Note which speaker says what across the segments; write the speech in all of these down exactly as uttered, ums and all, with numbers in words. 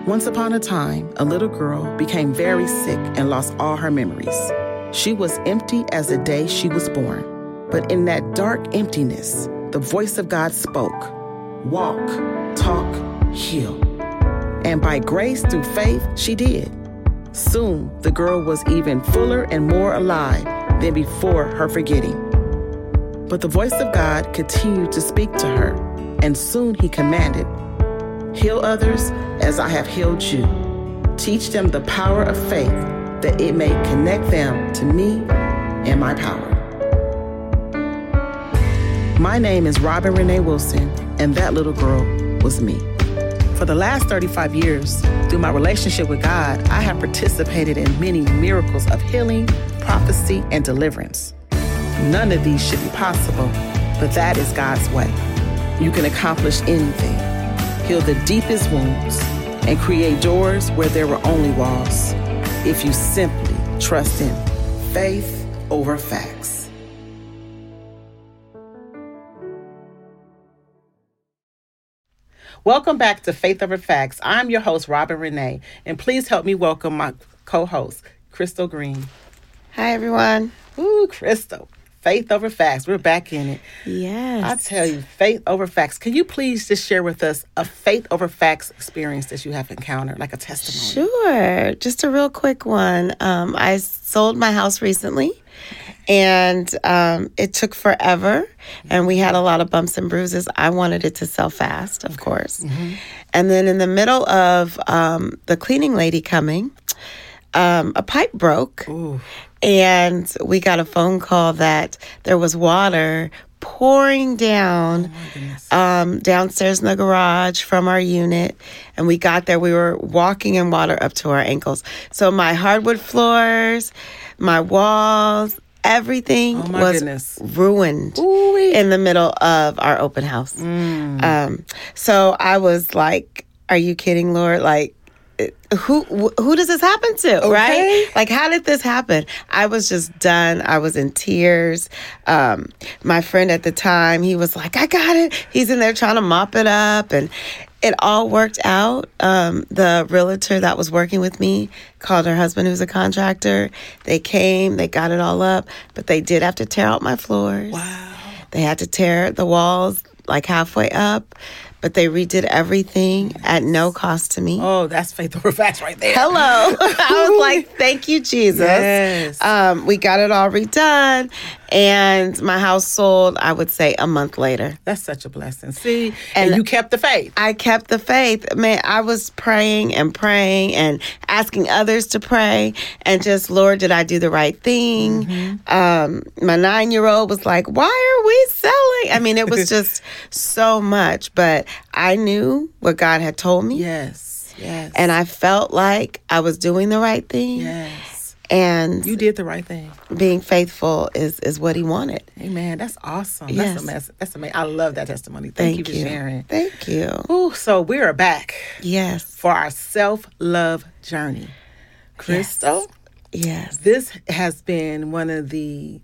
Speaker 1: Once upon a time, a little girl became very sick and lost all her memories. She was empty as the day she was born. But in that dark emptiness, the voice of God spoke, "Walk, talk, heal." And by grace through faith, she did. Soon, the girl was even fuller and more alive than before her forgetting. But the voice of God continued to speak to her, and soon he commanded, "Heal others as I have healed you. Teach them the power of faith, that it may connect them to me and my power." My name is Robin Renee Wilson, and that little girl was me. For the last thirty-five years, through my relationship with God, I have participated in many miracles of healing, prophecy, and deliverance. None of these should be possible, but that is God's way. You can accomplish anything, heal the deepest wounds, and create doors where there were only walls, if you simply trust in faith over facts. Welcome back to Faith Over Facts. I'm your host, Robin Renee, and please help me welcome my co-host, Crystal Green.
Speaker 2: Hi, everyone.
Speaker 1: Ooh, Crystal. Faith Over Facts. We're back in it.
Speaker 2: Yes.
Speaker 1: I tell you, Faith Over Facts. Can you please just share with us a Faith Over Facts experience that you have encountered, like a testimony?
Speaker 2: Sure. Just a real quick one. Um, I sold my house recently. And um, it took forever, and we had a lot of bumps and bruises. I wanted it to sell fast, of course. Mm-hmm. And then in the middle of um, the cleaning lady coming, um, a pipe broke, Ooh. And we got a phone call that there was water pouring down oh um, downstairs in the garage from our unit. And we got there, we were walking in water up to our ankles. So my hardwood floors, my walls, everything
Speaker 1: oh
Speaker 2: was
Speaker 1: goodness.
Speaker 2: ruined Ooh-wee. In the middle of our open house. Mm. Um, so I was like, are you kidding, Lord? Like, who who does this happen to, okay. right? Like, how did this happen? I was just done. I was in tears. Um, my friend at the time, he was like, I got it. He's in there trying to mop it up, and it all worked out. Um, the realtor that was working with me called her husband, who's a contractor. They came, they got it all up, but they did have to tear out my floors.
Speaker 1: Wow.
Speaker 2: They had to tear the walls like halfway up, but they redid everything yes. at no cost to me.
Speaker 1: Oh, that's Faith Over Facts right there.
Speaker 2: Hello. I was like, thank you, Jesus.
Speaker 1: Yes.
Speaker 2: Um, we got it all redone, and my house sold, I would say, a month later.
Speaker 1: That's such a blessing. See, and, and you kept the faith.
Speaker 2: I kept the faith. Man, I was praying and praying and asking others to pray, and just, Lord, did I do the right thing? Mm-hmm. Um, my nine-year-old was like, why are we selling? I mean, it was just so much, but I knew what God had told me.
Speaker 1: Yes, yes.
Speaker 2: And I felt like I was doing the right thing.
Speaker 1: Yes.
Speaker 2: And
Speaker 1: you did the right thing.
Speaker 2: Being faithful is, is what he wanted.
Speaker 1: Amen. That's awesome.
Speaker 2: Yes.
Speaker 1: That's amazing. That's amazing. I love that testimony. Thank,
Speaker 2: Thank
Speaker 1: you for
Speaker 2: you.
Speaker 1: sharing.
Speaker 2: Thank you.
Speaker 1: Ooh, so we are back.
Speaker 2: Yes.
Speaker 1: For our self-love journey. Crystal?
Speaker 2: Yes. yes.
Speaker 1: This has been one of the,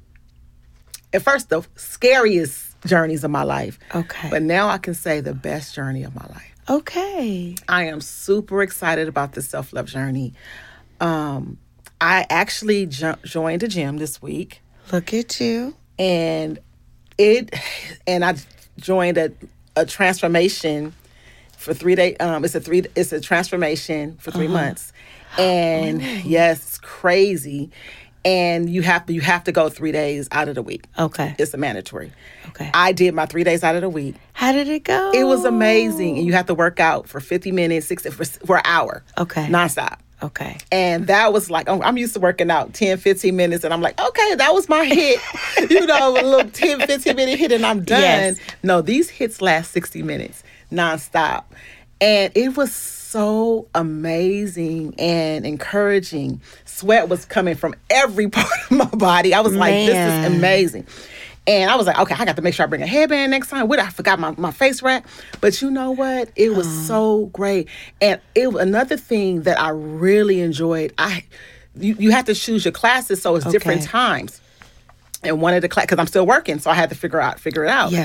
Speaker 1: at first, the scariest journeys of my life.
Speaker 2: Okay.
Speaker 1: But now I can say the best journey of my life.
Speaker 2: Okay.
Speaker 1: I am super excited about this self-love journey. Um, I actually jo- joined a gym this week.
Speaker 2: Look at you.
Speaker 1: And it, and I joined a, a transformation for three days. Um, it's a three, it's a transformation for three uh-huh. months. And oh. yes, it's crazy. And you have to you have to go three days out of the week.
Speaker 2: Okay.
Speaker 1: It's a mandatory.
Speaker 2: Okay.
Speaker 1: I did my three days out of the week.
Speaker 2: How did it go?
Speaker 1: It was amazing. And you have to work out for fifty minutes, sixty for, for an hour.
Speaker 2: Okay.
Speaker 1: Nonstop.
Speaker 2: Okay.
Speaker 1: And that was like, I'm used to working out ten, fifteen minutes. And I'm like, okay, that was my hit. you know, a little ten, fifteen minute hit and I'm done.
Speaker 2: Yes.
Speaker 1: No, these hits last sixty minutes nonstop. And it was so amazing and encouraging. Sweat was coming from every part of my body. I was like,
Speaker 2: Man.
Speaker 1: this is amazing. And I was like, okay, I got to make sure I bring a headband next time. What? I forgot my, my face wrap. But you know what? It was oh. so great. And it another thing that I really enjoyed, I you, you have to choose your classes, so it's okay. different times. And one of the classes, because I'm still working, so I had to figure out figure it out.
Speaker 2: Yes.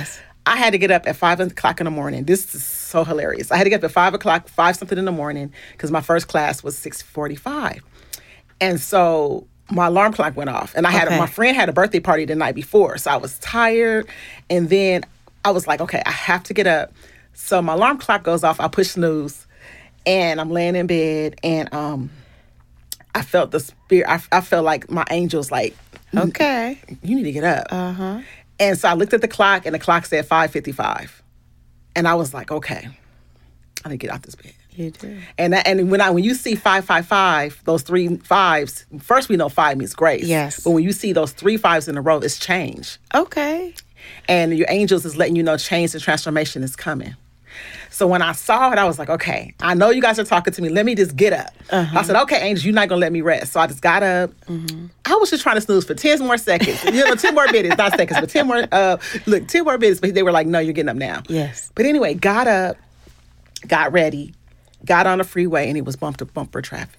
Speaker 1: I had to get up at five o'clock in the morning. This is so hilarious. I had to get up at five o'clock, five something in the morning, because my first class was six forty-five. And so my alarm clock went off. And I had
Speaker 2: Okay.
Speaker 1: my friend had a birthday party the night before. So I was tired. And then I was like, okay, I have to get up. So my alarm clock goes off. I push snooze. And I'm laying in bed. And um, I felt the spirit. I, I felt like my angel's like,
Speaker 2: Okay.
Speaker 1: you need to get up.
Speaker 2: Uh-huh.
Speaker 1: And so I looked at the clock, and the clock said five fifty-five. And I was like, okay, I need to get out this bed.
Speaker 2: You do.
Speaker 1: And that, and when I when you see five five five, those three fives, first we know five means grace.
Speaker 2: Yes.
Speaker 1: But when you see those three fives in a row, it's change.
Speaker 2: Okay.
Speaker 1: And your angels is letting you know change and transformation is coming. So when I saw it, I was like, okay, I know you guys are talking to me. Let me just get up.
Speaker 2: Uh-huh.
Speaker 1: I said, okay, angels, you're not going to let me rest. So I just got up. Mm-hmm. I was just trying to snooze for ten more seconds. You know, ten more minutes, not seconds, but ten more, uh, look, ten more minutes. But they were like, no, you're getting up now.
Speaker 2: Yes.
Speaker 1: But anyway, got up, got ready, got on the freeway, and it was bumper to bumper traffic.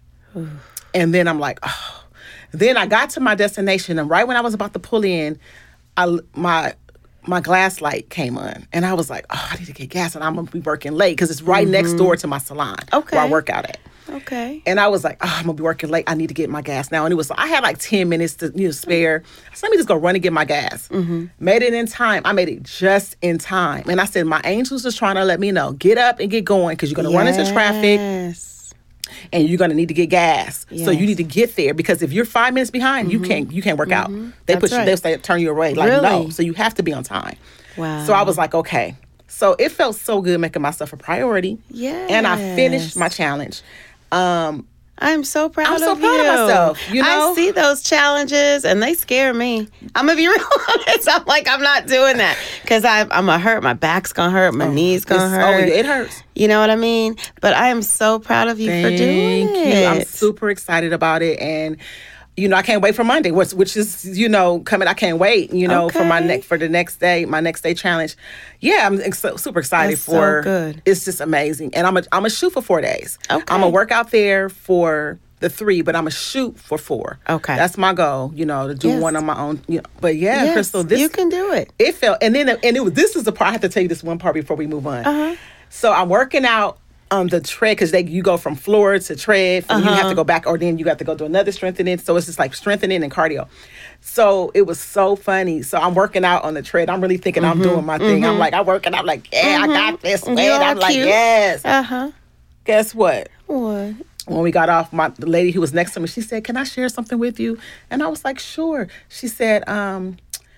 Speaker 1: And then I'm like, oh. Then I got to my destination, and right when I was about to pull in, I, my my glass light came on. And I was like, oh, I need to get gas, and I'm going to be working late because it's right mm-hmm. next door to my salon
Speaker 2: okay.
Speaker 1: where I work out at.
Speaker 2: Okay.
Speaker 1: And I was like, oh, I'm going to be working late. I need to get my gas now. And it was, I had like ten minutes to you know, spare. So let me just go run and get my gas. Mm-hmm. Made it in time. I made it just in time. And I said, my angels is trying to let me know, get up and get going because you're going to
Speaker 2: yes.
Speaker 1: run into traffic. And you're going to need to get gas.
Speaker 2: Yes.
Speaker 1: So you need to get there because if you're five minutes behind, mm-hmm. you can't you can't work mm-hmm. out. They
Speaker 2: That's
Speaker 1: put you,
Speaker 2: right.
Speaker 1: they'll say, turn you away. Like,
Speaker 2: really?
Speaker 1: no. So you have to be on time.
Speaker 2: Wow.
Speaker 1: So I was like, okay. So it felt so good making myself a priority.
Speaker 2: Yeah.
Speaker 1: And I finished my challenge. Um,
Speaker 2: I'm so proud
Speaker 1: I'm
Speaker 2: of
Speaker 1: so proud
Speaker 2: you.
Speaker 1: of myself. You know?
Speaker 2: I see those challenges and they scare me. I'm going to be real honest. I'm like, I'm not doing that because I'm going to hurt. My back's going to hurt. My oh, knees going to hurt.
Speaker 1: Oh, yeah, it hurts.
Speaker 2: You know what I mean? But I am so proud of you
Speaker 1: Thank
Speaker 2: for doing
Speaker 1: you.
Speaker 2: it.
Speaker 1: I'm super excited about it. And, you know, I can't wait for Monday, which, which is, you know, coming. I can't wait, you know,
Speaker 2: okay.
Speaker 1: for my next, for the next day, my next day challenge. Yeah, I'm ex- super excited
Speaker 2: That's
Speaker 1: for.
Speaker 2: So good.
Speaker 1: It's just amazing. And I'm a, I'm a shoot for four days.
Speaker 2: Okay.
Speaker 1: I'm going to work out there for the three, but I'm a shoot for four.
Speaker 2: Okay.
Speaker 1: That's my goal, you know, to do
Speaker 2: yes.
Speaker 1: one on my own. You know, but yeah,
Speaker 2: yes,
Speaker 1: Crystal, this.
Speaker 2: You can do it.
Speaker 1: It felt, and then, and it was, this is the part, I have to tell you this one part before we move on.
Speaker 2: Uh-huh.
Speaker 1: So I'm working out on the tread because they you go from floor to tread, and
Speaker 2: uh-huh.
Speaker 1: you have to go back, or then you got to go do another strengthening. So it's just like strengthening and cardio. So it was so funny. So I'm working out on the tread. I'm really thinking mm-hmm. I'm doing my thing. Mm-hmm. I'm like, I'm working out like, yeah, mm-hmm. I got this. I'm like,
Speaker 2: cute.
Speaker 1: yes.
Speaker 2: Uh-huh.
Speaker 1: Guess what?
Speaker 2: What?
Speaker 1: When we got off, my the lady who was next to me, she said, can I share something with you? And I was like, sure. She said, um,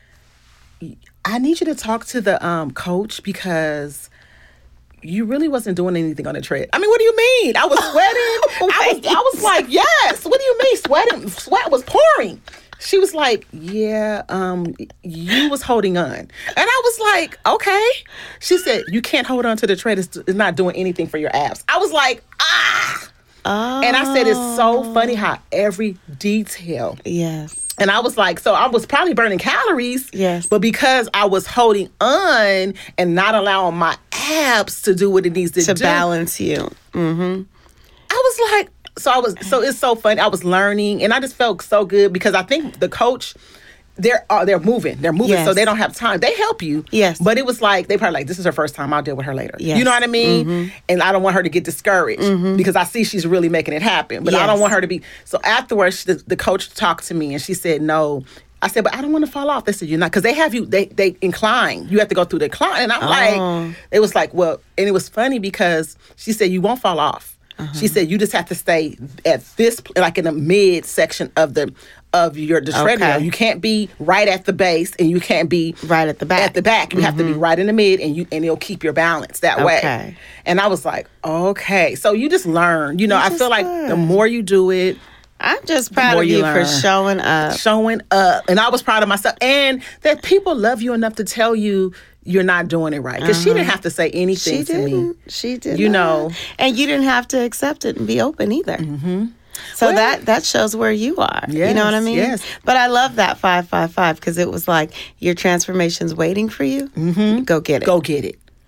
Speaker 1: I need you to talk to the um, coach because you really wasn't doing anything on the tread. I mean, what do you mean? I was sweating. I was I was like, yes. What do you mean sweating? Sweat was pouring. She was like, yeah, um, you was holding on. And I was like, okay. She said, you can't hold on to the tread. It's, it's not doing anything for your abs. I was like, ah.
Speaker 2: Oh.
Speaker 1: And I said, it's so funny how every detail.
Speaker 2: Yes.
Speaker 1: And I was like, so I was probably burning calories.
Speaker 2: Yes.
Speaker 1: But because I was holding on and not allowing my abs to do what it needs to,
Speaker 2: to
Speaker 1: do.
Speaker 2: To balance you. Mm-hmm.
Speaker 1: I was like, so I was, so it's so funny. I was learning and I just felt so good because I think the coach, they're uh, they're moving. They're moving,
Speaker 2: yes.
Speaker 1: so they don't have time. They help you.
Speaker 2: Yes.
Speaker 1: But it was like, they probably like, this is her first time. I'll deal with her later.
Speaker 2: Yes.
Speaker 1: You know what I mean?
Speaker 2: Mm-hmm.
Speaker 1: And I don't want her to get discouraged mm-hmm. because I see she's really making it happen. But yes. I don't want her to be. So afterwards, the, the coach talked to me and she said, no. I said, but I don't want to fall off. They said, you're not. Because they have you, they they incline. You have to go through the incline. And I'm
Speaker 2: oh.
Speaker 1: like, it was like, well, and it was funny because she said, you won't fall off. Uh-huh. She said, you just have to stay at this, like in the mid section of the of your the treadmill.
Speaker 2: Okay.
Speaker 1: You can't be right at the base and you can't be
Speaker 2: right at the back.
Speaker 1: At the back. You mm-hmm. have to be right in the mid and you and it'll keep your balance that
Speaker 2: okay.
Speaker 1: way. And I was like, okay. So you just learn. You know,
Speaker 2: you
Speaker 1: I feel like
Speaker 2: learn.
Speaker 1: the more you do it,
Speaker 2: I'm just proud of you, you for showing up.
Speaker 1: Showing up. And I was proud of myself. And that people love you enough to tell you you're not doing it right. Because uh-huh. she didn't have to say anything
Speaker 2: she
Speaker 1: to
Speaker 2: didn't.
Speaker 1: me.
Speaker 2: She did
Speaker 1: You
Speaker 2: not.
Speaker 1: know.
Speaker 2: And you didn't have to accept it and be open either.
Speaker 1: Mm-hmm.
Speaker 2: So
Speaker 1: well,
Speaker 2: that, that shows where you are.
Speaker 1: Yes,
Speaker 2: you know what I mean?
Speaker 1: Yes.
Speaker 2: But I love that five five five because it was like your transformation's waiting for you.
Speaker 1: Mm-hmm.
Speaker 2: Go get it.
Speaker 1: Go get it.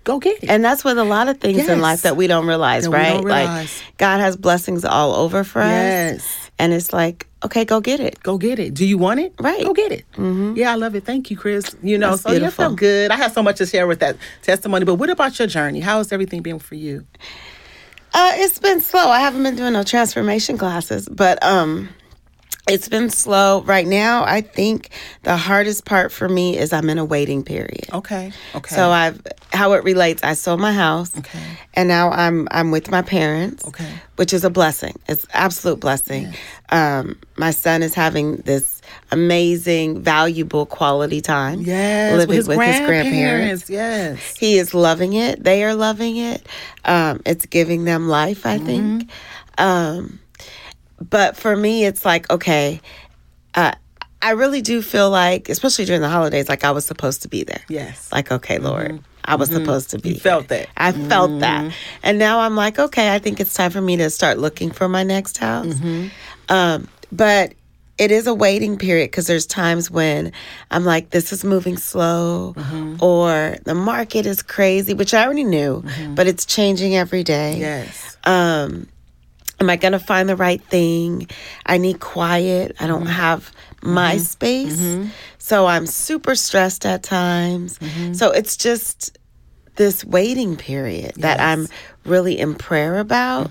Speaker 3: go get it.
Speaker 2: And that's with a lot of things
Speaker 3: Yes.
Speaker 2: in life that we don't realize,
Speaker 3: That we
Speaker 2: right?
Speaker 3: don't realize.
Speaker 2: Like God has blessings all over for
Speaker 3: Yes.
Speaker 2: us. And it's like, okay, go get it.
Speaker 3: Go get it. Do you want it?
Speaker 2: Right.
Speaker 3: Go get it. Mm-hmm. Yeah, I love it. Thank you, Chris. You know,
Speaker 2: That's
Speaker 3: so you
Speaker 2: beautiful.
Speaker 3: felt good. I have so much to share with that testimony. But what about your journey? How has everything been for you?
Speaker 2: Uh, it's been slow. I haven't been doing no transformation classes, but um, it's been slow. Right now, I think the hardest part for me is I'm in a waiting period.
Speaker 3: Okay. Okay.
Speaker 2: So I've how it relates. I sold my house,
Speaker 3: Okay.
Speaker 2: and now I'm I'm with my parents,
Speaker 3: Okay.
Speaker 2: which is a blessing. It's absolute blessing. Um, my son is having this amazing, valuable quality time.
Speaker 3: Yes.
Speaker 2: living
Speaker 3: with his
Speaker 2: with his
Speaker 3: grandparents.
Speaker 2: grandparents.
Speaker 3: Yes.
Speaker 2: He is loving it. They are loving it. Um, it's giving them life, I think. Um, but for me, it's like, okay, uh, I really do feel like, especially during the holidays, like I was supposed to be there.
Speaker 3: Yes.
Speaker 2: Like, okay, Lord, I was supposed to be.
Speaker 3: You felt
Speaker 2: here.
Speaker 3: that.
Speaker 2: I felt that. And now I'm like, okay, I think it's time for me to start looking for my next house. Um, but it is a waiting period because there's times when I'm like, this is moving slow, or the market is crazy, which I already knew, but it's changing every day.
Speaker 3: Yes.
Speaker 2: Um, am I going to find the right thing? I need quiet. I don't have my space. So I'm super stressed at times. So it's just this waiting period that
Speaker 3: Yes.
Speaker 2: I'm really in prayer about.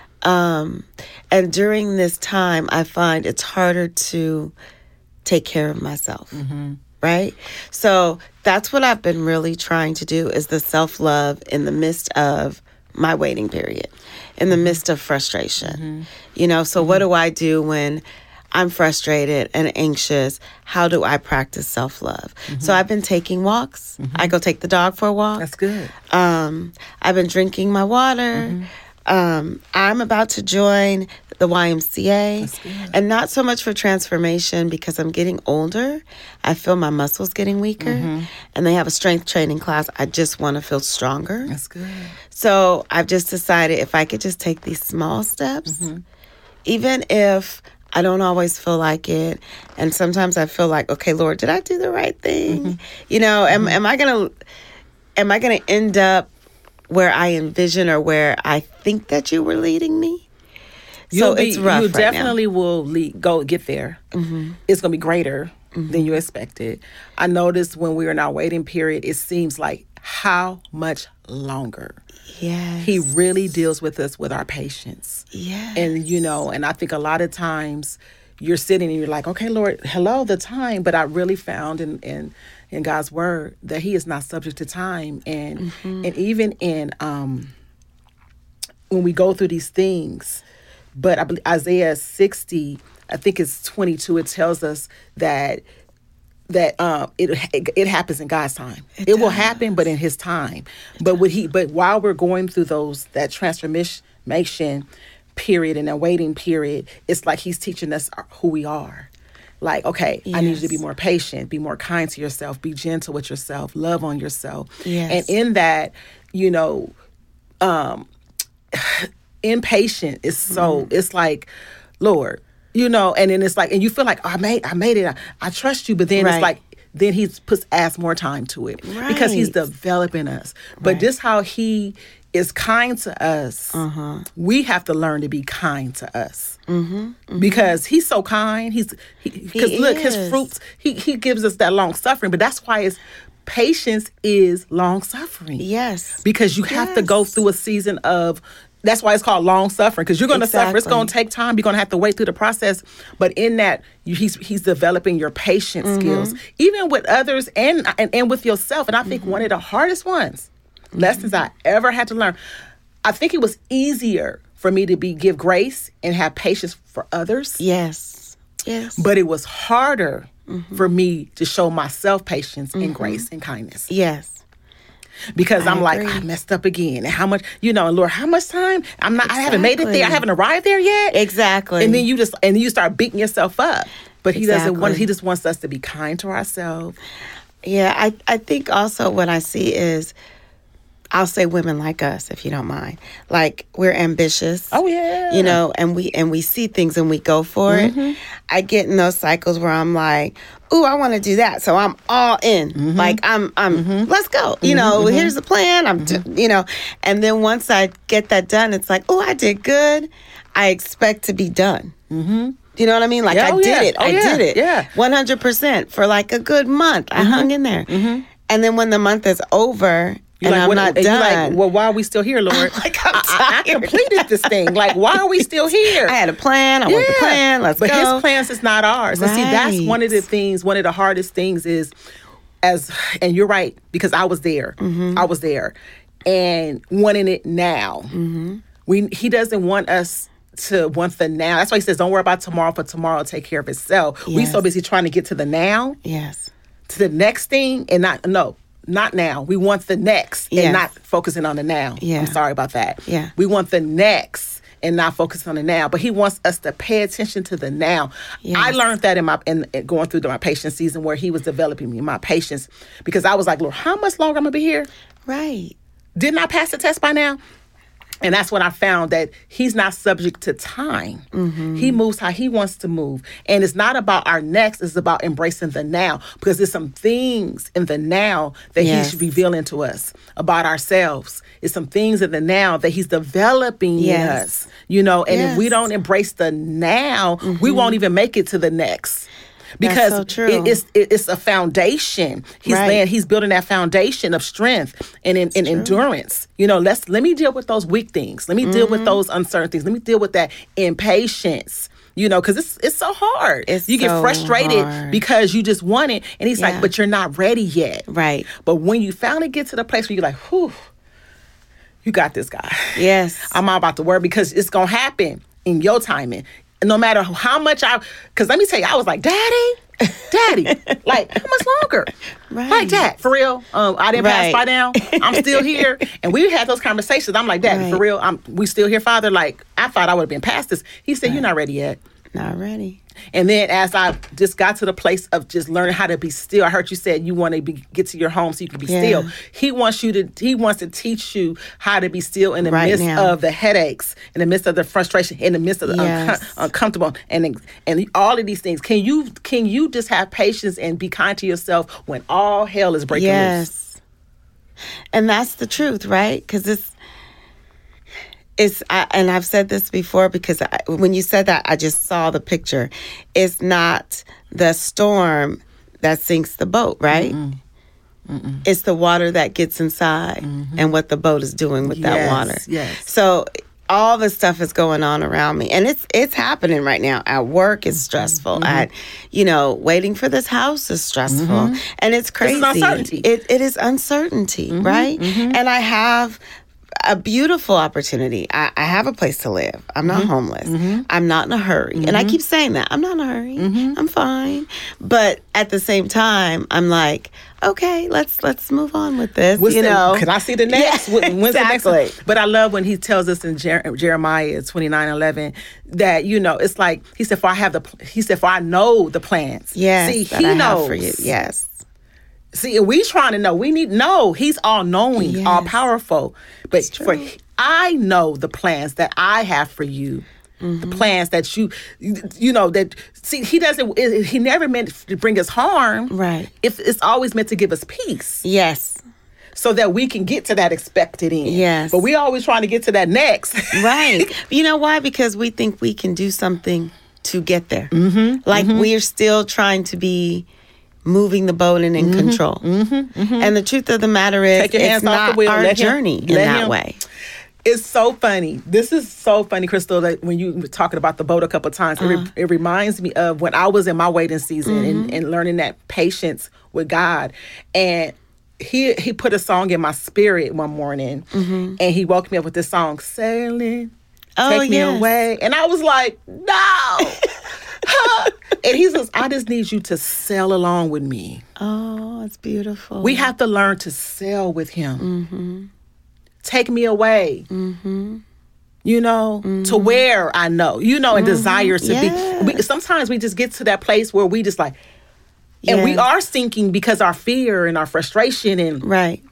Speaker 2: Um, and during this time, I find it's harder to take care of myself. Right? So that's what I've been really trying to do is the self-love in the midst of my waiting period, in the midst of frustration. You know, so what do I do when I'm frustrated and anxious? How do I practice self-love? So I've been taking walks. I go take the dog for a walk.
Speaker 3: That's good.
Speaker 2: Um, I've been drinking my water. Um, I'm about to join the Y M C A, and not so much for transformation because I'm getting older. I feel my muscles getting weaker, and they have a strength training class. I just want to feel stronger.
Speaker 3: That's good.
Speaker 2: So I've just decided if I could just take these small steps, even if I don't always feel like it, and sometimes I feel like, okay, Lord, did I do the right thing? You know, am am I gonna am I gonna end up where I envision or where I think that you were leading me? So
Speaker 3: You'll be-
Speaker 2: it's rough
Speaker 3: You
Speaker 2: right
Speaker 3: definitely will lead, go get there. It's going to be greater than you expected. I noticed when we were in our waiting period, it seems like how much longer.
Speaker 2: now. Yes.
Speaker 3: He really deals with us with our patience.
Speaker 2: Yes.
Speaker 3: And, you know, and I think a lot of times you're sitting and you're like, okay, Lord, hello, the time. But I really found in, in, in God's word that he is not subject to time. And, and even in, um, when we go through these things, but I believe Isaiah sixty, I think it's twenty-two, it tells us that that um it it, it happens in God's time. It, it will happen, but in his time. It but would he but while we're going through those that transformation period and that waiting period, it's like he's teaching us who we are. Like, okay, yes. I need you to be more patient, be more kind to yourself, be gentle with yourself, love on yourself.
Speaker 2: Yes.
Speaker 3: And in that, you know, um impatient is so, mm-hmm. it's like, Lord, you know, and then it's like, and you feel like, oh, I made, I made it. I, I trust you. But then right. it's like, then he puts, adds more time to it
Speaker 2: right.
Speaker 3: because he's developing us. But right. this how he is kind to us. Uh-huh. We have to learn to be kind to us mm-hmm. Mm-hmm. because he's so kind. He's, because he look, is. his fruits, he, he gives us that long suffering, but that's why it's, patience is long suffering.
Speaker 2: Yes.
Speaker 3: Because you have
Speaker 2: yes.
Speaker 3: to go through a season of, that's why it's called long suffering, because you're going to exactly. suffer. It's going to take time. You're going to have to wait through the process. But in that, you, he's he's developing your patience mm-hmm. skills, even with others and, and and with yourself. And I think mm-hmm. one of the hardest ones, mm-hmm. lessons I ever had to learn, I think it was easier for me to be give grace and have patience for others.
Speaker 2: Yes. Yes.
Speaker 3: But it was harder mm-hmm. for me to show myself patience mm-hmm. and grace and kindness.
Speaker 2: Yes.
Speaker 3: Because I I'm
Speaker 2: agree.
Speaker 3: like, I messed up again. And how much, you know, and Lord, how much time? I'm not, exactly. I haven't made it there. I haven't arrived there yet.
Speaker 2: Exactly.
Speaker 3: And then you just, and then you start beating yourself up. But he
Speaker 2: exactly.
Speaker 3: doesn't want, he just wants us to be kind to ourselves.
Speaker 2: Yeah, I, I think also what I see is I'll say women like us, if you don't mind. Like, we're ambitious.
Speaker 3: Oh, yeah.
Speaker 2: You know, and we and we see things and we go for
Speaker 3: Mm-hmm.
Speaker 2: it. I get in those cycles where I'm like, ooh, I want to do that. So I'm all in.
Speaker 3: Mm-hmm.
Speaker 2: Like, I'm, I'm
Speaker 3: Mm-hmm.
Speaker 2: let's go. You know,
Speaker 3: Mm-hmm.
Speaker 2: here's the plan. I'm,
Speaker 3: Mm-hmm.
Speaker 2: t- you know. And then once I get that done, it's like, oh, I did good. I expect to be done. Mm-hmm. You know what I mean? Like,
Speaker 3: Yeah,
Speaker 2: I
Speaker 3: oh,
Speaker 2: did
Speaker 3: yeah.
Speaker 2: it.
Speaker 3: Oh,
Speaker 2: I
Speaker 3: yeah.
Speaker 2: did it.
Speaker 3: Yeah.
Speaker 2: one hundred percent for like a good month. I hung in there.
Speaker 3: Mm-hmm.
Speaker 2: And then when the month is over,
Speaker 3: You're
Speaker 2: and
Speaker 3: like,
Speaker 2: I'm
Speaker 3: what-
Speaker 2: not
Speaker 3: and you're
Speaker 2: done.
Speaker 3: like, well, why are we still here, Lord?
Speaker 2: Like, I'm
Speaker 3: I, I, I
Speaker 2: tired.
Speaker 3: completed this thing. Like, why are we still here?
Speaker 2: I had a plan. I want the plan. Let's
Speaker 3: but
Speaker 2: go.
Speaker 3: his plans is not ours. And see, that's
Speaker 2: Right.
Speaker 3: one of the things, one of the hardest things is as, and you're right, because I was there.
Speaker 2: Mm-hmm.
Speaker 3: I was there. And wanting it now.
Speaker 2: Mm-hmm.
Speaker 3: We He doesn't want us to want the now. That's why he says, don't worry about tomorrow, for tomorrow will take care of itself. We
Speaker 2: Yes.
Speaker 3: so busy trying to get to the now,
Speaker 2: Yes.
Speaker 3: to the next thing, and not, no, not now. We want the next
Speaker 2: Yes.
Speaker 3: and not focusing on the now.
Speaker 2: Yeah.
Speaker 3: I'm sorry about that.
Speaker 2: Yeah.
Speaker 3: We want the next and not focus on the now. But he wants us to pay attention to the now.
Speaker 2: Yes.
Speaker 3: I learned that in my in, in going through my patience season where he was developing me, my patience, because I was like, Lord, how much longer I'm gonna be here?
Speaker 2: Right.
Speaker 3: Didn't I pass the test by now? And that's when I found that he's not subject to time.
Speaker 2: Mm-hmm.
Speaker 3: He moves how he wants to move. And it's not about our next, it's about embracing the now. Because there's some things in the now that
Speaker 2: Yes.
Speaker 3: he's revealing to us about ourselves. It's some things in the now that he's developing in
Speaker 2: Yes.
Speaker 3: us. You know, and if we
Speaker 2: Yes. Mm-hmm.
Speaker 3: don't embrace the now, we won't even make it to the next. Because
Speaker 2: so true.
Speaker 3: it- it's it- it's a foundation. He's
Speaker 2: Right.
Speaker 3: laying, he's building that foundation of strength and in, and endurance. You know, let's let me deal with those weak things. Let me deal
Speaker 2: Mm-hmm.
Speaker 3: with those uncertain things. Let me deal with that impatience. You know, because it's it's so hard.
Speaker 2: It's
Speaker 3: you get
Speaker 2: so
Speaker 3: frustrated
Speaker 2: hard.
Speaker 3: because you just want it, and he's
Speaker 2: Yeah.
Speaker 3: like, "But you're not ready yet."
Speaker 2: Right.
Speaker 3: But when you finally get to the place where you're like, "Whew, you got this, guy."
Speaker 2: Yes.
Speaker 3: I'm all about the word because it's gonna happen in your timing. And no matter how much I, because let me tell you, I was like, Daddy, Daddy, like how much longer?
Speaker 2: Right.
Speaker 3: Like that, for real. Um, I didn't pass
Speaker 2: Right.
Speaker 3: by now. I'm still here, and we had those conversations. I'm like, Daddy, for
Speaker 2: Right.
Speaker 3: real, I'm we still here, Father. Like I thought I would have been past this. He said, You're not ready yet.
Speaker 2: Not ready.
Speaker 3: And then as I just got to the place of just learning how to be still, I heard you said you want to be, get to your home so you can be
Speaker 2: Yeah.
Speaker 3: still. He wants you to, he wants to teach you how to be still in the
Speaker 2: Right
Speaker 3: midst
Speaker 2: now.
Speaker 3: of the headaches, in the midst of the frustration, in the midst of the
Speaker 2: Yes.
Speaker 3: uncom- uncomfortable, and and all of these things. Can you can you just have patience and be kind to yourself when all hell is breaking loose?
Speaker 2: Yes. And that's the truth, right? Because it's, it's, I, and I've said this before because I, when you said that, I just saw the picture. It's not the storm that sinks the boat, right? Mm-mm. Mm-mm. It's the water that gets inside mm-hmm. and what the boat is doing with that
Speaker 3: Yes,
Speaker 2: water.
Speaker 3: yes.
Speaker 2: So all this stuff is going on around me, and it's it's happening right now. At work, it's stressful.
Speaker 3: Mm-hmm.
Speaker 2: At you know, waiting for this house is stressful,
Speaker 3: Mm-hmm.
Speaker 2: and it's crazy.
Speaker 3: This is uncertainty.
Speaker 2: It it is uncertainty,
Speaker 3: Mm-hmm.
Speaker 2: right? And I have a beautiful opportunity. I, I have a place to live. I'm not
Speaker 3: Mm-hmm.
Speaker 2: homeless. I'm not in a hurry. And I keep saying that. I'm not in a hurry.
Speaker 3: Mm-hmm.
Speaker 2: I'm fine. But at the same time, I'm like, okay, let's let's move on with this.
Speaker 3: What's
Speaker 2: you
Speaker 3: the-
Speaker 2: know,
Speaker 3: can I see the next?
Speaker 2: Yeah,
Speaker 3: When- When's the next one?
Speaker 2: exactly.
Speaker 3: But I love when he tells us in Jer- Jeremiah twenty-nine eleven that, you know, it's like, he said, for I have the, he said, for I know the plans.
Speaker 2: Yes,
Speaker 3: See,
Speaker 2: that
Speaker 3: he
Speaker 2: I
Speaker 3: knows.
Speaker 2: have for you. Yes.
Speaker 3: See, we trying to know. We need no. He's all knowing,
Speaker 2: Yes.
Speaker 3: all powerful. But
Speaker 2: It's
Speaker 3: for
Speaker 2: true.
Speaker 3: I know the plans that I have for you.
Speaker 2: Mm-hmm.
Speaker 3: The plans that you, you know, that see, he doesn't. He never meant to bring us harm.
Speaker 2: Right.
Speaker 3: If it's always meant to give us peace,
Speaker 2: Yes.
Speaker 3: so that we can get to that expected end.
Speaker 2: Yes.
Speaker 3: But we always trying to get to that next.
Speaker 2: Right. You know why? Because we think we can do something to get there. Mm-hmm. Like
Speaker 3: Mm-hmm.
Speaker 2: we're still trying to be moving the boat and in
Speaker 3: Mm-hmm.
Speaker 2: control. Mm-hmm. And the truth of the matter is,
Speaker 3: Take your hands
Speaker 2: it's
Speaker 3: off
Speaker 2: not
Speaker 3: the wheel.
Speaker 2: our
Speaker 3: Let him-
Speaker 2: journey in
Speaker 3: let
Speaker 2: that
Speaker 3: him-
Speaker 2: way.
Speaker 3: It's so funny. This is so funny, Crystal, that when you were talking about the boat a couple of times, it, re- it reminds me of when I was in my waiting season and, and learning that patience with God. And he he put a song in my spirit one morning, and he woke me up with this song, Sailing,
Speaker 2: Oh,
Speaker 3: Take Me
Speaker 2: yes.
Speaker 3: Away. And I was like, no. And he says, I just need you to sail along with me.
Speaker 2: Oh, it's beautiful.
Speaker 3: We have to learn to sail with him.
Speaker 2: Mm-hmm.
Speaker 3: Take me away.
Speaker 2: Mm-hmm.
Speaker 3: You know, to where I know, you know, and desire to
Speaker 2: Yes.
Speaker 3: be. We, sometimes we just get to that place where we just like, and we
Speaker 2: Yes.
Speaker 3: are sinking because our fear and our frustration and
Speaker 2: Right.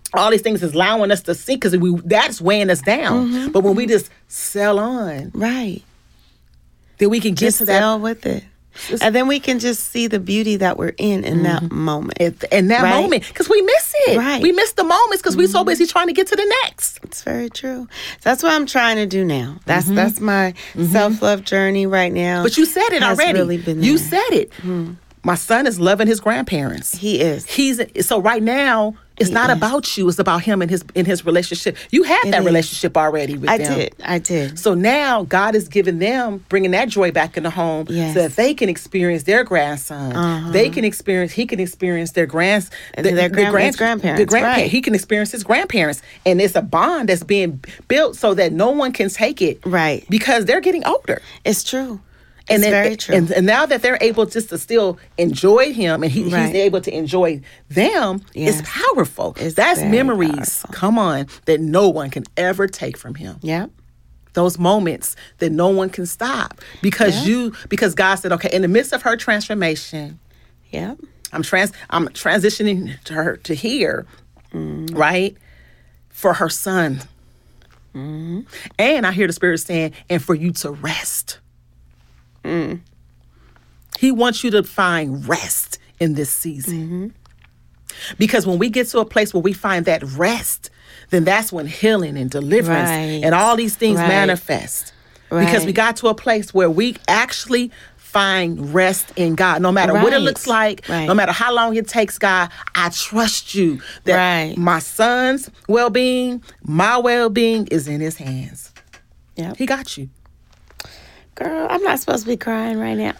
Speaker 3: all these things is allowing us to see because we that's weighing us down. Mm-hmm. But when we just sell on,
Speaker 2: right,
Speaker 3: then we can get
Speaker 2: just
Speaker 3: to that.
Speaker 2: Sell with it. And then we can just see the beauty that we're in in mm-hmm. that moment.
Speaker 3: It, in that right? moment. Because we miss it.
Speaker 2: Right.
Speaker 3: We miss the moments because mm-hmm. we're so busy trying to get to the next.
Speaker 2: It's very true. So that's what I'm trying to do now. That's mm-hmm. that's my mm-hmm. self-love journey right now.
Speaker 3: But you said it already.
Speaker 2: Really been
Speaker 3: you said it. Mm-hmm. My son is loving his grandparents.
Speaker 2: He is.
Speaker 3: He's so right now. It's he not is. about you. It's about him and his in his relationship. You had
Speaker 2: it
Speaker 3: that
Speaker 2: is.
Speaker 3: relationship already with
Speaker 2: I
Speaker 3: them.
Speaker 2: I did. I did.
Speaker 3: So now God is giving them, bringing that joy back in the home,
Speaker 2: yes.
Speaker 3: so that they can experience their grandson. Uh-huh. They can experience. He can experience their grands,
Speaker 2: the, their grand, the grand, grandparents.
Speaker 3: The grandparents.
Speaker 2: Right.
Speaker 3: He can experience his grandparents, and it's a bond that's being built so that no one can take it.
Speaker 2: Right.
Speaker 3: Because they're getting older.
Speaker 2: It's true.
Speaker 3: And
Speaker 2: it's
Speaker 3: then,
Speaker 2: very true.
Speaker 3: And, and now that they're able just to still enjoy him and he,
Speaker 2: right.
Speaker 3: he's able to enjoy them,
Speaker 2: yes.
Speaker 3: it's powerful.
Speaker 2: It's
Speaker 3: That's memories,
Speaker 2: powerful.
Speaker 3: come on, that no one can ever take from him.
Speaker 2: Yeah.
Speaker 3: Those moments that no one can stop because
Speaker 2: yeah.
Speaker 3: you, because God said, okay, in the midst of her transformation,
Speaker 2: yeah,
Speaker 3: I'm trans, I'm transitioning to her to here, mm. right, for her son. Mm-hmm. And I hear the Spirit saying, and for you to rest. Mm. He wants you to find rest in this season. Mm-hmm. Because when we get to a place where we find that rest, then that's when healing and deliverance
Speaker 2: right.
Speaker 3: and all these things
Speaker 2: right.
Speaker 3: manifest.
Speaker 2: Right.
Speaker 3: Because we got to a place where we actually find rest in God. No matter
Speaker 2: right.
Speaker 3: what it looks like,
Speaker 2: right.
Speaker 3: no matter how long it takes, God, I trust you that
Speaker 2: right.
Speaker 3: my son's well-being, my well-being is in his hands.
Speaker 2: Yep.
Speaker 3: He got you.
Speaker 2: Girl, I'm not supposed to be crying right now.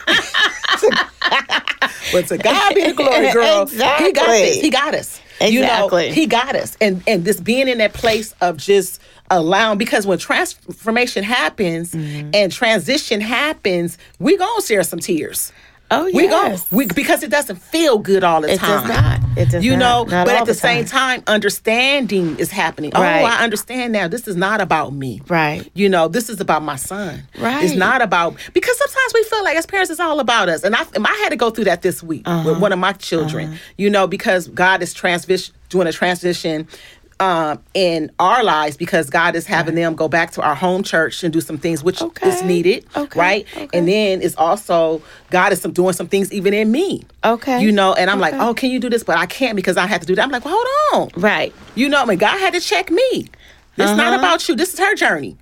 Speaker 3: But to God be the glory, girl.
Speaker 2: Exactly.
Speaker 3: He got this. He got us.
Speaker 2: Exactly.
Speaker 3: You know, he got us. And and this being in that place of just allowing, because when transformation happens mm-hmm. and transition happens, we gonna share some tears.
Speaker 2: Oh, yes.
Speaker 3: We go, we, because it doesn't feel good all the
Speaker 2: it
Speaker 3: time.
Speaker 2: It does not. It does
Speaker 3: you
Speaker 2: not.
Speaker 3: know,
Speaker 2: Not
Speaker 3: but
Speaker 2: all
Speaker 3: at the,
Speaker 2: the
Speaker 3: same
Speaker 2: time.
Speaker 3: time, understanding is happening.
Speaker 2: Right.
Speaker 3: Oh, I understand now. This is not about me.
Speaker 2: Right.
Speaker 3: You know, this is about my son.
Speaker 2: Right.
Speaker 3: It's not about, because sometimes we feel like as parents, it's all about us. And I, and I had to go through that this week uh-huh. with one of my children, uh-huh. you know, because God is transition, doing a transition Um, in our lives, because God is having right. them go back to our home church and do some things which
Speaker 2: okay.
Speaker 3: is needed,
Speaker 2: okay.
Speaker 3: right?
Speaker 2: Okay.
Speaker 3: And then it's also God is some, doing some things even in me,
Speaker 2: okay?
Speaker 3: You know, and I'm
Speaker 2: okay.
Speaker 3: like, oh, can you do this? But I can't because I have to do that. I'm like, well, hold on,
Speaker 2: right?
Speaker 3: You know, I mean, God had to check me. It's
Speaker 2: uh-huh.
Speaker 3: not about you. This is her journey.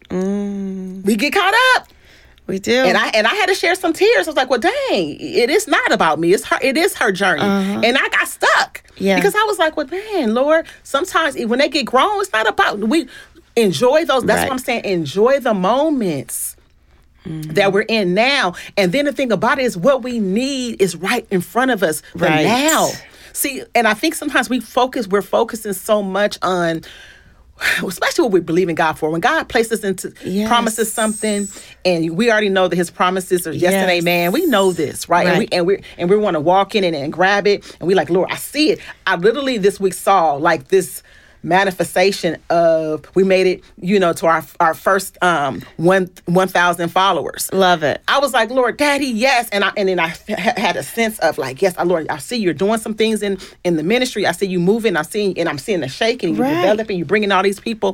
Speaker 2: Mm.
Speaker 3: We get caught up.
Speaker 2: We do.
Speaker 3: And I and I had to share some tears. I was like, well, dang, it is not about me. It's her. It is her journey. Uh-huh. And I got stuck.
Speaker 2: Yeah.
Speaker 3: Because I was like, well, man, Lord, sometimes when they get grown, it's not about, we enjoy those. That's
Speaker 2: right.
Speaker 3: what I'm saying. Enjoy the moments mm-hmm. that we're in now. And then the thing about it is what we need is right in front of us for
Speaker 2: right.
Speaker 3: now. See, and I think sometimes we focus, we're focusing so much on, especially what we believe in God for. When God places into
Speaker 2: yes.
Speaker 3: promises something, and we already know that His promises are yes, yes. and amen. We know this, right?
Speaker 2: right.
Speaker 3: And we and we and we want to walk in it and grab it, and we like, Lord, I see it. I literally this week saw like this manifestation of, we made it, you know, to our our first um one one thousand followers.
Speaker 2: Love it.
Speaker 3: I was like, Lord, Daddy, yes, and I and then I ha- had a sense of like, yes, Lord, I see you're doing some things in in the ministry. I see you moving. I see, and I'm seeing the shaking, you
Speaker 2: right.
Speaker 3: developing, you bringing all these people,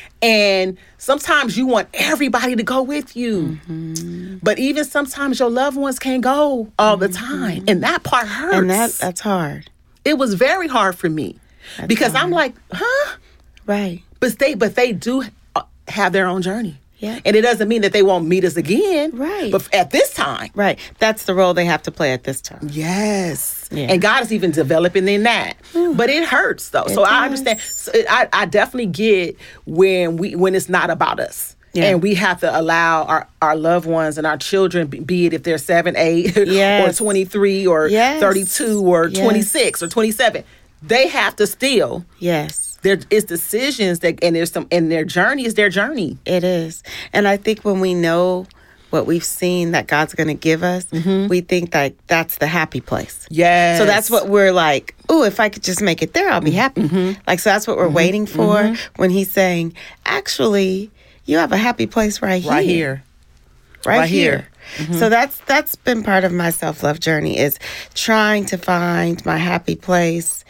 Speaker 3: and sometimes you want everybody to go with you, mm-hmm. but even sometimes your loved ones can't go all the time, mm-hmm. and that part hurts.
Speaker 2: And that that's hard.
Speaker 3: It was very hard for me. That's because hard. I'm like, huh?
Speaker 2: Right.
Speaker 3: But they, but they do have their own journey.
Speaker 2: Yeah.
Speaker 3: And it doesn't mean that they won't meet us again.
Speaker 2: Right.
Speaker 3: But at this time.
Speaker 2: Right. That's the role they have to play at this time.
Speaker 3: Yes.
Speaker 2: Yeah.
Speaker 3: And God is even developing in that. Ooh. But it hurts though.
Speaker 2: It
Speaker 3: so
Speaker 2: does.
Speaker 3: I understand. So I, I definitely get when we when it's not about us. Yeah. And we have to allow our, our loved ones and our children, be it if they're seven, eight,
Speaker 2: yes.
Speaker 3: or twenty-three, or
Speaker 2: yes.
Speaker 3: thirty-two, or
Speaker 2: yes.
Speaker 3: twenty-six, or twenty-seven. They have to still.
Speaker 2: Yes.
Speaker 3: There is decisions that, and there's some, and their journey is their journey.
Speaker 2: It is. And I think when we know what we've seen that God's going to give us, mm-hmm. we think that that's the happy place.
Speaker 3: Yes.
Speaker 2: So that's what we're like, oh, if I could just make it there, I'll be happy. Mm-hmm. Like, so that's what we're mm-hmm. waiting for mm-hmm. when He's saying, actually, you have a happy place right here.
Speaker 3: Right here.
Speaker 2: Right,
Speaker 3: right
Speaker 2: here.
Speaker 3: here. Mm-hmm.
Speaker 2: So that's that's been part of my self-love journey, is trying to find my happy place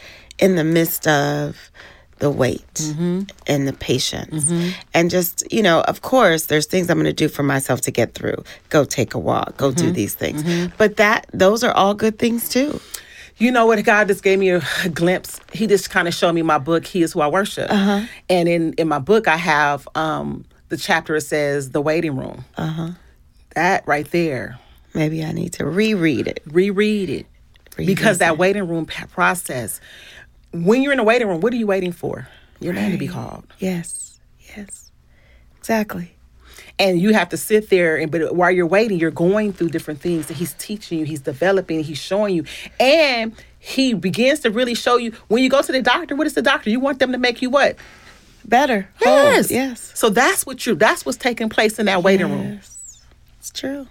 Speaker 2: in the midst of the wait
Speaker 3: Mm-hmm.
Speaker 2: and the patience. And just, you know, of course, there's things I'm going to do for myself to get through. Go take a walk, go do these things. But that those are all good things too.
Speaker 3: You know what? God just gave me a, a glimpse. He just kind of showed me my book, He Is Who I Worship.
Speaker 2: Uh-huh.
Speaker 3: And in, in my book, I have um, the chapter that says The Waiting Room.
Speaker 2: Uh-huh.
Speaker 3: That right there.
Speaker 2: Maybe I need to reread it.
Speaker 3: Reread it. Because that waiting room p- process, when you're in the waiting room, what are you waiting for? Your name to be called.
Speaker 2: Yes. Yes. Exactly.
Speaker 3: And you have to sit there, and but while you're waiting, you're going through different things that he's teaching you, he's developing, he's showing you. And he begins to really show you, when you go to the doctor, what is the doctor? You want them to make you what?
Speaker 2: Better.
Speaker 3: Yes.
Speaker 2: Oh, yes.
Speaker 3: So that's what you that's what's taking place in that waiting room.
Speaker 2: Yes. It's true.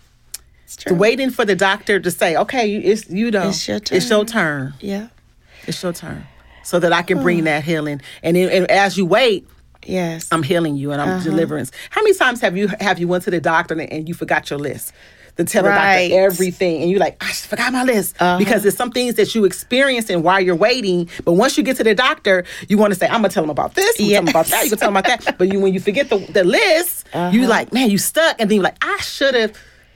Speaker 2: It's true.
Speaker 3: Waiting for the doctor to say, okay, you- it's you know,
Speaker 2: It's your
Speaker 3: It's your
Speaker 2: turn.
Speaker 3: turn.
Speaker 2: Yeah.
Speaker 3: It's your turn. So that I can bring that healing. And, then, and as you wait,
Speaker 2: Yes.
Speaker 3: I'm healing you and I'm
Speaker 2: Uh-huh.
Speaker 3: deliverance. How many times have you have you went to the doctor and, and you forgot your list? To tell
Speaker 2: Right.
Speaker 3: the doctor everything, and you're like, I just forgot my list.
Speaker 2: Uh-huh.
Speaker 3: Because there's some things that you experience and while you're waiting, but once you get to the doctor, you want to say, I'm gonna tell him about this, I'm gonna tell him about that, you can tell him about that. But you, when you forget the, the list,
Speaker 2: Uh-huh.
Speaker 3: you like, man, you stuck, and then you're like, I should have.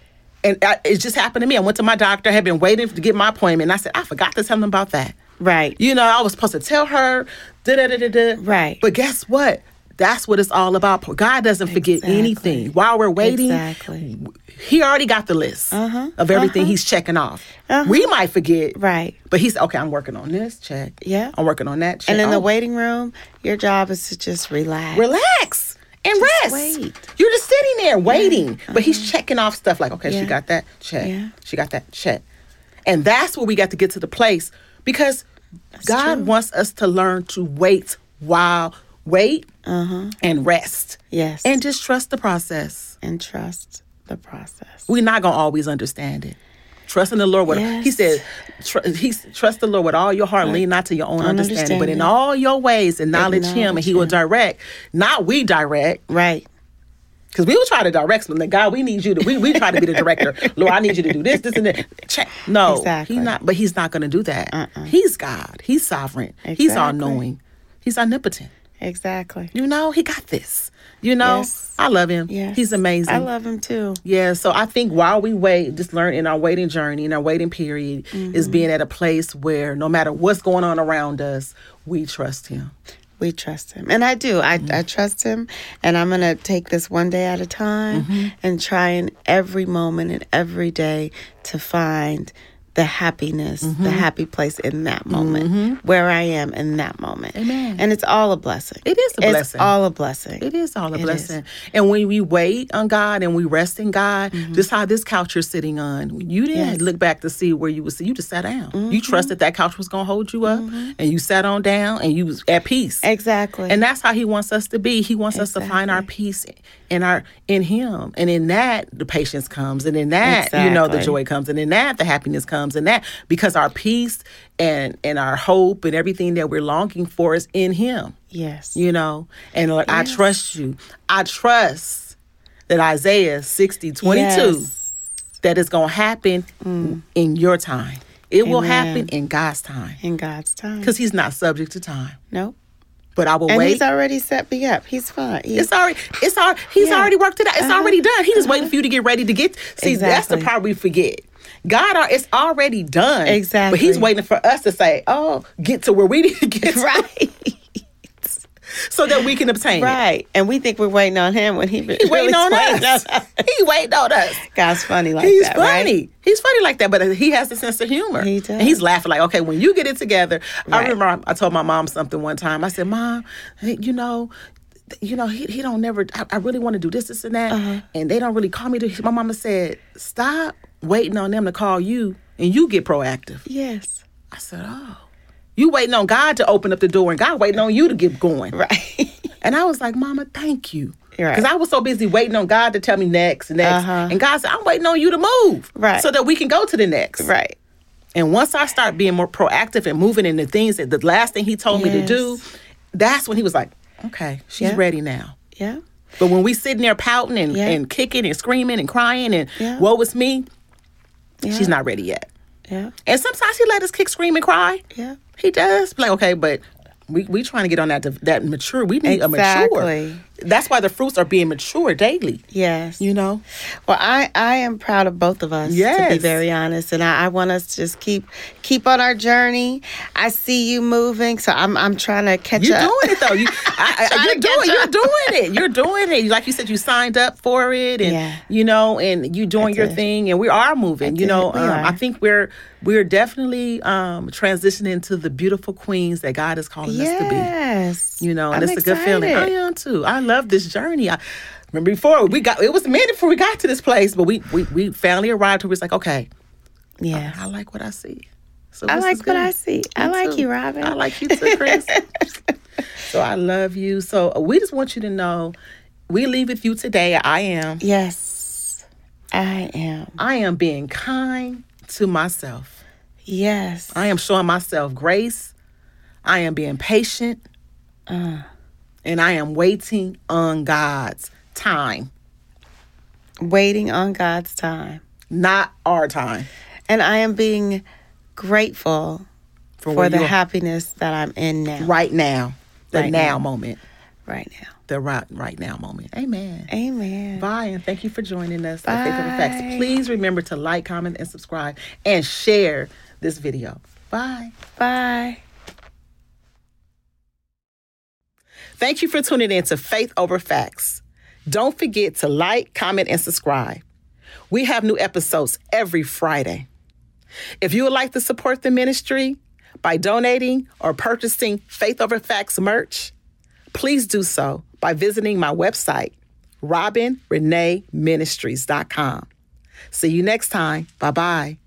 Speaker 3: And I, it just happened to me. I went to my doctor, had been waiting to get my appointment, and I said, I forgot to tell him about that.
Speaker 2: Right.
Speaker 3: You know, I was supposed to tell her, da da da da da.
Speaker 2: Right.
Speaker 3: But guess what? That's what it's all about. God doesn't forget
Speaker 2: Exactly.
Speaker 3: anything. While we're waiting,
Speaker 2: Exactly.
Speaker 3: he already got the list
Speaker 2: Uh-huh.
Speaker 3: of everything
Speaker 2: Uh-huh.
Speaker 3: he's checking off.
Speaker 2: Uh-huh.
Speaker 3: We might forget.
Speaker 2: Right.
Speaker 3: But he's, okay, I'm working on this, check.
Speaker 2: Yeah.
Speaker 3: I'm working on that, check.
Speaker 2: And in the
Speaker 3: Oh,
Speaker 2: waiting room, your job is to just relax.
Speaker 3: relax and
Speaker 2: Just
Speaker 3: rest.
Speaker 2: wait.
Speaker 3: You're just sitting there waiting. But he's checking off stuff like, okay,
Speaker 2: Yeah.
Speaker 3: she got that, check.
Speaker 2: Yeah.
Speaker 3: She got that, check. And that's where we got to get to the place, because God
Speaker 2: true.
Speaker 3: wants us to learn to wait while wait
Speaker 2: Uh-huh.
Speaker 3: and rest.
Speaker 2: Yes.
Speaker 3: And just trust the process.
Speaker 2: and trust the process.
Speaker 3: We're not going to always understand it. Trust in the Lord. With,
Speaker 2: Yes.
Speaker 3: He said, tr- he's, trust the Lord with all your heart. Lean not to your own
Speaker 2: Own
Speaker 3: understanding, but in
Speaker 2: understanding.
Speaker 3: all your ways acknowledge him, and he will
Speaker 2: Acknowledge
Speaker 3: direct. Not we direct.
Speaker 2: Right.
Speaker 3: Because we will try to direct something. God, we need you to, we, we try to be the director. Lord, I need you to do this, this, and that. Check. No,
Speaker 2: Exactly.
Speaker 3: he not, but he's not going to do that.
Speaker 2: Uh-uh.
Speaker 3: He's God. He's sovereign. He's all
Speaker 2: Exactly.
Speaker 3: knowing. He's omnipotent.
Speaker 2: Exactly.
Speaker 3: You know, he got this. You know,
Speaker 2: Yes.
Speaker 3: I love him.
Speaker 2: Yes.
Speaker 3: He's amazing.
Speaker 2: I love him too.
Speaker 3: Yeah, so I think while we wait, just learn in our waiting journey, in our waiting period, is being at a place where no matter what's going on around us, we trust him.
Speaker 2: We trust him. And I do. I,
Speaker 3: Mm-hmm.
Speaker 2: I trust him. And I'm going to take this one day at a time
Speaker 3: Mm-hmm.
Speaker 2: and try in every moment and every day to find the happiness,
Speaker 3: Mm-hmm.
Speaker 2: the happy place in that moment, where I am in that moment.
Speaker 3: Amen.
Speaker 2: And it's all a blessing.
Speaker 3: It is a
Speaker 2: It's
Speaker 3: blessing.
Speaker 2: all a blessing.
Speaker 3: It is all a
Speaker 2: It
Speaker 3: blessing. And when we wait on God and we rest in God,
Speaker 2: Mm-hmm.
Speaker 3: just how this couch you're sitting on, you didn't
Speaker 2: Yes.
Speaker 3: look back to see where you would sit. You just sat down.
Speaker 2: Mm-hmm.
Speaker 3: You trusted that couch was going to hold you up, and you sat on down, and you was at peace.
Speaker 2: Exactly.
Speaker 3: And that's how he wants us to be. He wants us to find our peace in our in him. And in that the patience comes. And in that, you know, the
Speaker 2: Exactly.
Speaker 3: joy comes. And in that the happiness comes. And that because our peace and and our hope and everything that we're longing for is in him.
Speaker 2: yes.
Speaker 3: You know. And Lord, I
Speaker 2: Yes.
Speaker 3: trust you. I trust that Isaiah sixty twenty-two
Speaker 2: Yes.
Speaker 3: that is gonna happen in your time. It will
Speaker 2: Amen.
Speaker 3: happen in God's time.
Speaker 2: In God's time.
Speaker 3: Because he's not subject to time.
Speaker 2: Nope.
Speaker 3: But I will
Speaker 2: And
Speaker 3: wait.
Speaker 2: he's already set me up. He's fine. He's,
Speaker 3: It's already, it's already, he's
Speaker 2: Yeah.
Speaker 3: already worked it out. It's
Speaker 2: Uh-huh.
Speaker 3: already done. He just waiting
Speaker 2: Uh-huh.
Speaker 3: for you to get ready to get. See, that's the
Speaker 2: Exactly.
Speaker 3: part we forget. God, are, it's already done.
Speaker 2: Exactly.
Speaker 3: But he's waiting for us to say, "Oh, get to where we need to get to,
Speaker 2: right.
Speaker 3: so that we can obtain it."
Speaker 2: Right. And we think we're waiting on him when he,
Speaker 3: He waiting on us. He waiting on us.
Speaker 2: God's funny like
Speaker 3: He's
Speaker 2: that,
Speaker 3: funny.
Speaker 2: right?
Speaker 3: He's funny like that, but he has a sense of humor.
Speaker 2: He does.
Speaker 3: And he's laughing like, okay, when you get it together. I
Speaker 2: Right.
Speaker 3: remember I, I told my mom something one time. I said, Mom, hey, you know, you know, he, he don't never, I, I really want to do this, this, and that.
Speaker 2: Uh-huh.
Speaker 3: And they don't really call me to, my mama said, stop waiting on them to call you and you get proactive.
Speaker 2: Yes.
Speaker 3: I said, oh, you waiting on God to open up the door and God waiting on you to get going.
Speaker 2: Right.
Speaker 3: And I was like, Mama, thank you.
Speaker 2: Right.
Speaker 3: Because I was so busy waiting on God to tell me next, next.
Speaker 2: Uh-huh.
Speaker 3: And God said, I'm waiting on you to move.
Speaker 2: Right.
Speaker 3: So that we can go to the next.
Speaker 2: Right.
Speaker 3: And once I start being more proactive and moving in the things that the last thing he told me to
Speaker 2: Yes.
Speaker 3: do, that's when he was like, okay, she's
Speaker 2: Yeah.
Speaker 3: ready now.
Speaker 2: Yeah.
Speaker 3: But when we sitting there pouting and,
Speaker 2: Yeah.
Speaker 3: and kicking and screaming and crying and
Speaker 2: Yeah.
Speaker 3: woe is me,
Speaker 2: Yeah.
Speaker 3: she's not ready yet.
Speaker 2: Yeah.
Speaker 3: And sometimes he let us kick, scream, and cry.
Speaker 2: Yeah.
Speaker 3: He does. Like, okay, but we we trying to get on that that mature. We need
Speaker 2: Exactly.
Speaker 3: a mature. That's why the fruits are being mature daily.
Speaker 2: Yes.
Speaker 3: You know?
Speaker 2: Well, I, I am proud of both of us, to be
Speaker 3: Yes.
Speaker 2: very honest. And I, I want us to just keep keep on our journey. I see you moving, so I'm I'm trying to catch
Speaker 3: You're
Speaker 2: up.
Speaker 3: doing it, though. You, I, I,
Speaker 2: Trying
Speaker 3: you're,
Speaker 2: to
Speaker 3: doing,
Speaker 2: catch
Speaker 3: you're
Speaker 2: up.
Speaker 3: doing it. You're doing it. Like you said, you signed up for it. And,
Speaker 2: Yeah.
Speaker 3: you know, and you doing
Speaker 2: I
Speaker 3: your
Speaker 2: did.
Speaker 3: thing. And we are moving.
Speaker 2: I
Speaker 3: You know,
Speaker 2: did. We
Speaker 3: um,
Speaker 2: are.
Speaker 3: I think we're we're definitely um, transitioning to the beautiful queens that God is calling us to be.
Speaker 2: Yes.
Speaker 3: You know, and
Speaker 2: I'm
Speaker 3: it's a good feeling. I
Speaker 2: excited.
Speaker 3: am too. I love this journey. I remember before we got it was a minute before we got to this place, but we we, we finally arrived to where it's like, okay,
Speaker 2: Yeah.
Speaker 3: I like what I see. So
Speaker 2: I
Speaker 3: this
Speaker 2: like
Speaker 3: is
Speaker 2: what
Speaker 3: good.
Speaker 2: I see. I
Speaker 3: Me
Speaker 2: like
Speaker 3: too.
Speaker 2: you, Robin.
Speaker 3: I like you too, Chris. So I love you. So we just want you to know, we leave with you today. I am.
Speaker 2: Yes. I am.
Speaker 3: I am being kind to myself.
Speaker 2: Yes.
Speaker 3: I am showing myself grace. I am being patient.
Speaker 2: Uh,
Speaker 3: And I am waiting on God's time,
Speaker 2: waiting on God's time.
Speaker 3: not our time.
Speaker 2: And I am being grateful
Speaker 3: For
Speaker 2: for,
Speaker 3: where
Speaker 2: the
Speaker 3: you are.
Speaker 2: happiness that I'm in now.
Speaker 3: Right now. The
Speaker 2: Right
Speaker 3: now
Speaker 2: now.
Speaker 3: moment.
Speaker 2: Right now.
Speaker 3: The right, right now moment. Amen.
Speaker 2: Amen.
Speaker 3: Bye, and thank you for joining us at Faith Over
Speaker 2: Bye.
Speaker 3: Facts. Please remember to like, comment, and subscribe, and share this video. Bye.
Speaker 2: Bye.
Speaker 3: Thank you for tuning in to Faith Over Facts. Don't forget to like, comment, and subscribe. We have new episodes every Friday. If you would like to support the ministry by donating or purchasing Faith Over Facts merch, please do so by visiting my website, robin renee ministries dot com. See you next time. Bye-bye.